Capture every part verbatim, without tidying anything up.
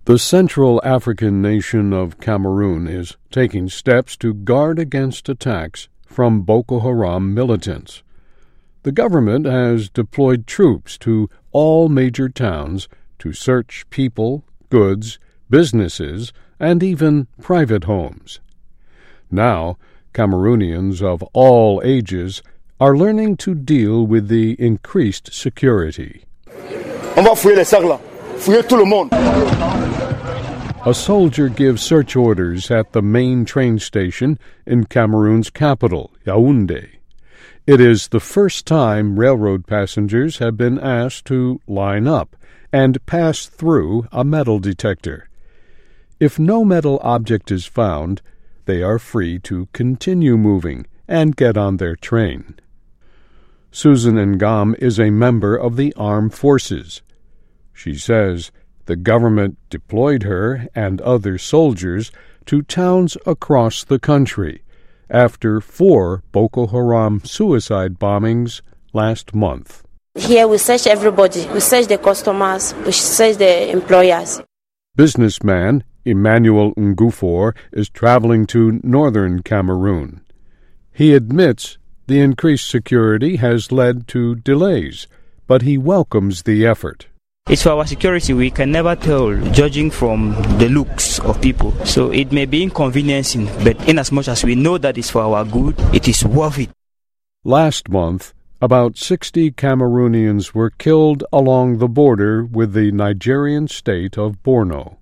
The Central African nation of Cameroon is taking steps to guard against attacks from Boko Haram militants. The government has deployed troops to all major towns to search people, goods, businesses, and even private homes. Now, Cameroonians of all ages are learning to deal with the increased security. On va fouiller les sacs là. Fouiller tout le monde. A soldier gives search orders at the main train station in Cameroon's capital, Yaoundé. It is the first time railroad passengers have been asked to line up and pass through a metal detector. If no metal object is found, they are free to continue moving and get on their train. Susan Ngam is a member of the armed forces. She says the government deployed her and other soldiers to towns across the country after four Boko Haram suicide bombings last month. Here we search everybody. We search the customers. We search the employers. Businessman Emmanuel Ngufor is traveling to northern Cameroon. He admits the increased security has led to delays, but he welcomes the effort. It's for our security. We can never tell, judging from the looks of people. So it may be inconveniencing, but in as much as we know that it's for our good, it is worth it. Last month, about sixty Cameroonians were killed along the border with the Nigerian state of Borno.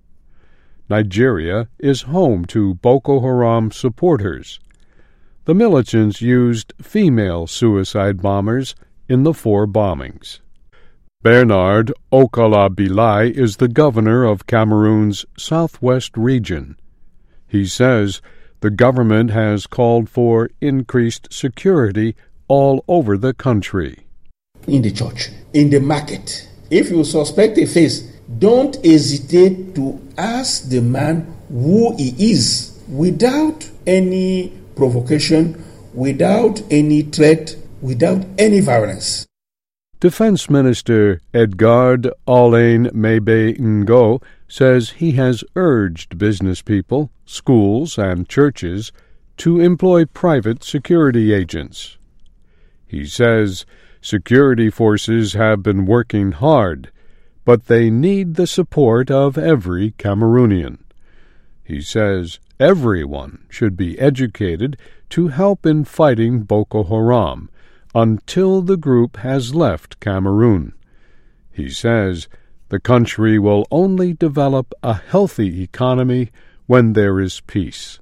Nigeria is home to Boko Haram supporters. The militants used female suicide bombers in the four bombings. Bernard Okala-Bilai is the governor of Cameroon's southwest region. He says the government has called for increased security all over the country. In the church, in the market, if you suspect a face, don't hesitate to ask the man who he is without any provocation, without any threat, without any violence. Defense Minister Edgard Alain Mebe Ngo says he has urged business people, schools, and churches to employ private security agents. He says security forces have been working hard, but they need the support of every Cameroonian. He says everyone should be educated to help in fighting Boko Haram until the group has left Cameroon. He says the country will only develop a healthy economy when there is peace.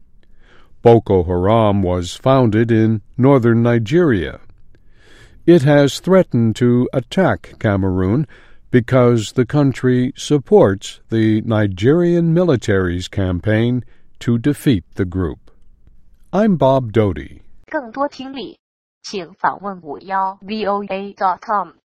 Boko Haram was founded in northern Nigeria. It has threatened to attack Cameroon because the country supports the Nigerian military's campaign to defeat the group. I'm Bob Doty. 更多听力请访问五幺 V O A dot com